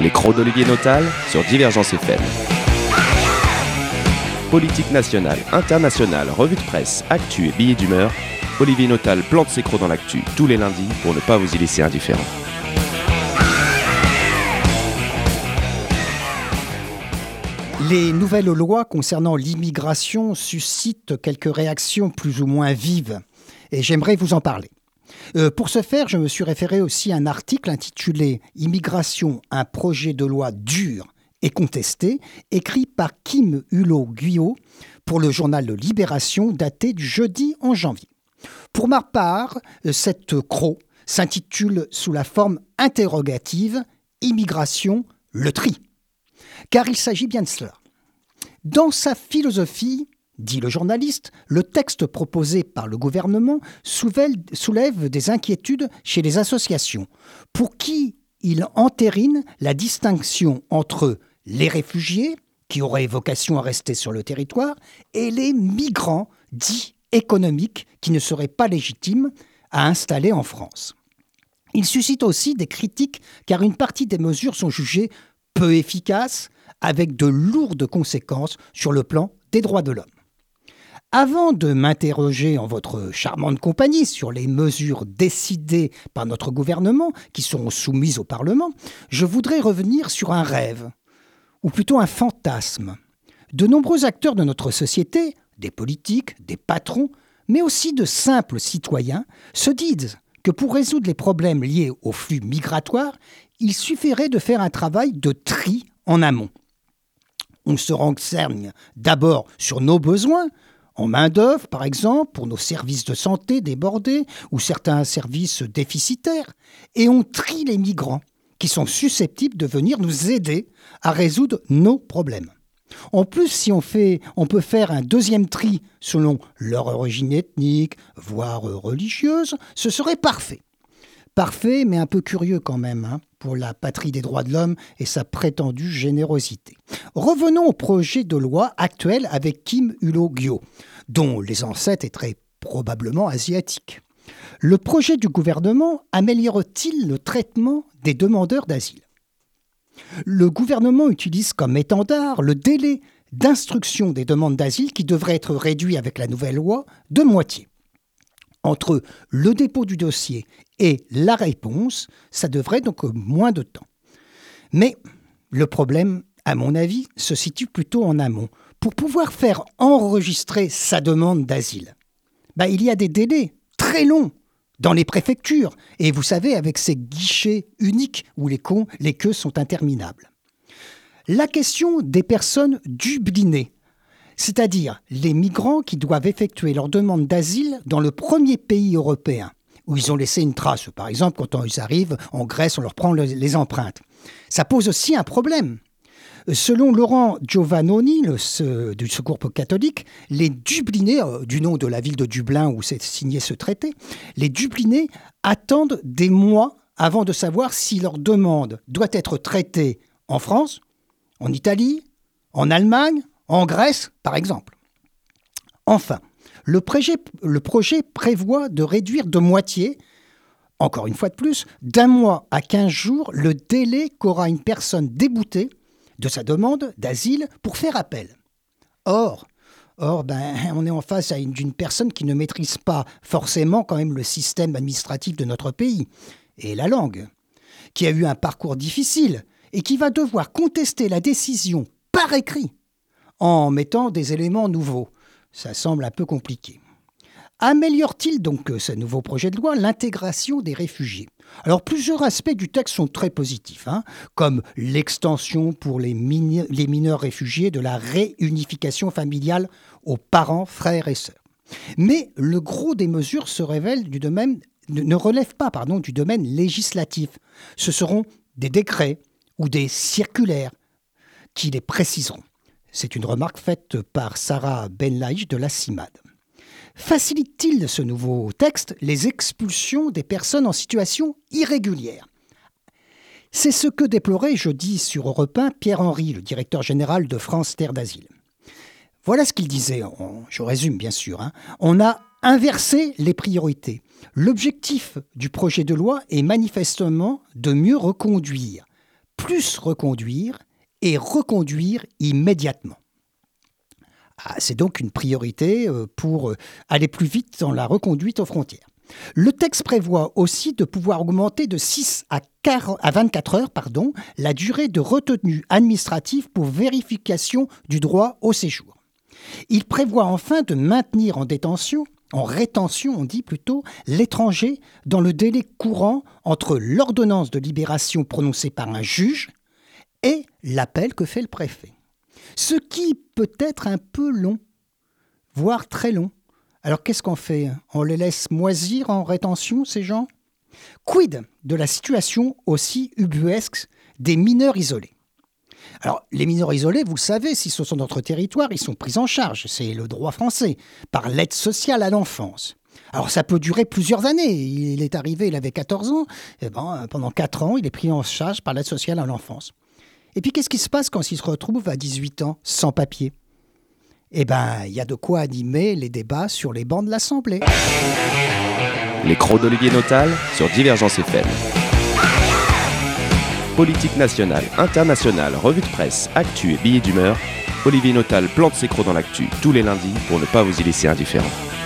Les crocs d'Olivier Notal sur Divergence FM. Politique nationale, internationale, revue de presse, actu et billets d'humeur, Olivier Notal plante ses crocs dans l'actu tous les lundis pour ne pas vous y laisser indifférent. Les nouvelles lois concernant l'immigration suscitent quelques réactions plus ou moins vives et j'aimerais vous en parler. Pour ce faire, je me suis référé aussi à un article intitulé « Immigration, un projet de loi dur et contesté », écrit par Kim Hulot-Guyot pour le journal de Libération daté du jeudi 11 janvier. Pour ma part, cette CRO s'intitule sous la forme interrogative « Immigration, le tri ». Car il s'agit bien de cela. Dans sa philosophie, dit le journaliste, le texte proposé par le gouvernement soulève des inquiétudes chez les associations, pour qui il entérine la distinction entre les réfugiés, qui auraient vocation à rester sur le territoire, et les migrants dits économiques, qui ne seraient pas légitimes à installer en France. Il suscite aussi des critiques, car une partie des mesures sont jugées peu efficaces, avec de lourdes conséquences sur le plan des droits de l'homme. Avant de m'interroger en votre charmante compagnie sur les mesures décidées par notre gouvernement qui seront soumises au Parlement, je voudrais revenir sur un rêve, ou plutôt un fantasme. De nombreux acteurs de notre société, des politiques, des patrons, mais aussi de simples citoyens, se disent que pour résoudre les problèmes liés au flux migratoire, il suffirait de faire un travail de tri en amont. On se renseigne d'abord sur nos besoins, en main-d'œuvre, par exemple, pour nos services de santé débordés ou certains services déficitaires, et on trie les migrants qui sont susceptibles de venir nous aider à résoudre nos problèmes. En plus, si on peut faire un deuxième tri selon leur origine ethnique, voire religieuse, ce serait parfait. Parfait, mais un peu curieux quand même, pour la patrie des droits de l'homme et sa prétendue générosité. Revenons au projet de loi actuel avec Kim Hulot-Guyot, dont les ancêtres étaient probablement asiatiques. Le projet du gouvernement améliore-t-il le traitement des demandeurs d'asile ? Le gouvernement utilise comme étendard le délai d'instruction des demandes d'asile qui devrait être réduit avec la nouvelle loi de moitié. Entre le dépôt du dossier et la réponse, ça devrait donc moins de temps. Mais le problème, à mon avis, se situe plutôt en amont. Pour pouvoir faire enregistrer sa demande d'asile, il y a des délais très longs dans les préfectures. Et vous savez, avec ces guichets uniques où les queues sont interminables. La question des personnes dublinées, c'est-à-dire les migrants qui doivent effectuer leur demande d'asile dans le premier pays européen, où ils ont laissé une trace. Par exemple, quand ils arrivent en Grèce, on leur prend les empreintes. Ça pose aussi un problème. Selon Laurent Giovannoni, du Secours catholique, les Dublinés, du nom de la ville de Dublin où s'est signé ce traité, les Dublinés attendent des mois avant de savoir si leur demande doit être traitée en France, en Italie, en Allemagne, en Grèce, par exemple. Enfin, le projet prévoit de réduire de moitié, encore une fois de plus, d'1 mois à 15 jours, le délai qu'aura une personne déboutée de sa demande d'asile pour faire appel. Or, on est en face d'une personne qui ne maîtrise pas forcément quand même le système administratif de notre pays et la langue, qui a eu un parcours difficile et qui va devoir contester la décision par écrit en mettant des éléments nouveaux. Ça semble un peu compliqué. Améliore-t-il donc ce nouveau projet de loi l'intégration des réfugiés ? Alors plusieurs aspects du texte sont très positifs, comme l'extension pour les mineurs réfugiés de la réunification familiale aux parents, frères et sœurs. Mais le gros des mesures ne relève pas du domaine législatif. Ce seront des décrets ou des circulaires qui les préciseront. C'est une remarque faite par Sarah Benlaïch de la CIMAD. Facilite-t-il ce nouveau texte les expulsions des personnes en situation irrégulière ? C'est ce que déplorait jeudi sur Europe 1 Pierre Henry, le directeur général de France Terre d'Asile. Voilà ce qu'il disait, je résume bien sûr. On a inversé les priorités. L'objectif du projet de loi est manifestement de mieux reconduire plus reconduire et reconduire immédiatement. C'est donc une priorité pour aller plus vite dans la reconduite aux frontières. Le texte prévoit aussi de pouvoir augmenter de 6 à 24 heures la durée de retenue administrative pour vérification du droit au séjour. Il prévoit enfin de maintenir en rétention on dit plutôt, l'étranger dans le délai courant entre l'ordonnance de libération prononcée par un juge et l'appel que fait le préfet. Ce qui peut être un peu long, voire très long. Alors qu'est-ce qu'on fait ? On les laisse moisir en rétention, ces gens ? Quid de la situation aussi ubuesque des mineurs isolés ? Alors, les mineurs isolés, vous le savez, s'ils sont sur notre territoire, ils sont pris en charge, c'est le droit français, par l'aide sociale à l'enfance. Alors, ça peut durer plusieurs années. Il est arrivé, il avait 14 ans, et pendant 4 ans, il est pris en charge par l'aide sociale à l'enfance. Et puis, qu'est-ce qui se passe quand il se retrouve à 18 ans, sans papier ? Il y a de quoi animer les débats sur les bancs de l'Assemblée. Les crocs d'Olivier Notal sur Divergence FM. Politique nationale, internationale, revue de presse, actu et billets d'humeur, Olivier Notal plante ses crocs dans l'actu tous les lundis pour ne pas vous y laisser indifférent.